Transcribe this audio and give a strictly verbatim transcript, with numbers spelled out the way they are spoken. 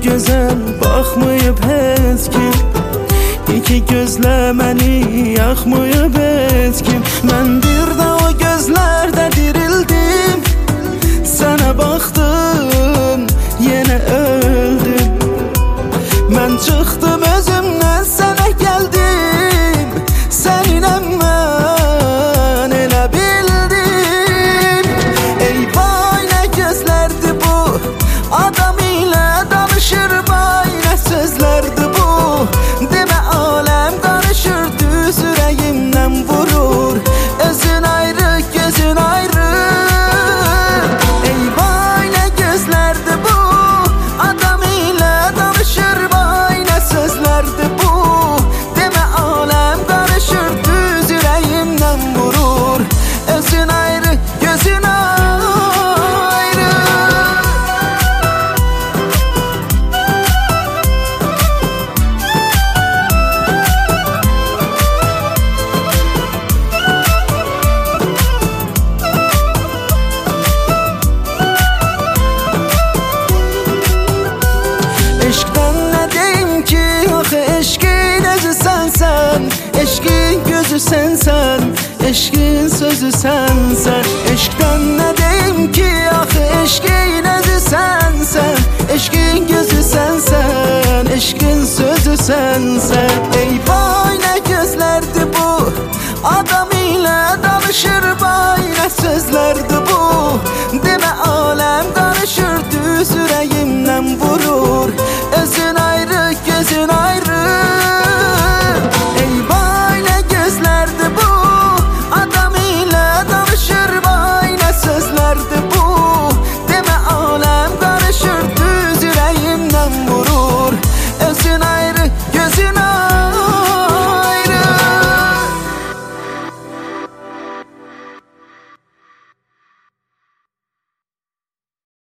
gözəl baxmayıb heç kim. İki gözlə məni yaxmayıb heç kim. Mən bir də o gözlərdə dirildim, sənə baxdım, yenə öldüm. Mən çıxdım özümdən, sənə gəldim, səninlə mən elə bildim. Ey vay, nə gözlərdir bu, adam ilə danışır, vay nə sözlərdir bu. Demə aləm qarışır, düz ürəyimdən vurur, özün ayrı, gözün ayrı. Ey vay, nə gözlərdir bu, adam ilə danışır, vay nə sözlərdir bu. Demə aləm qarışır, düz ürəyimdən vurur, özün ayrı, gözün ayrı. Eşqdən nə deyim ki, axı eşqin özü sənsən, eşqin gözü sənsən, eşqin sözü sənsən. Eşqdən nə deyim ki, axı eşqin özü sənsən, eşqin gözü sənsən, eşqin sözü sənsən. Ey vay, nə gözlərdir bu, adam ilə danışır, vay nə sözlərdir bu. Demə aləm qarışır, düz ürəyimdən vurur,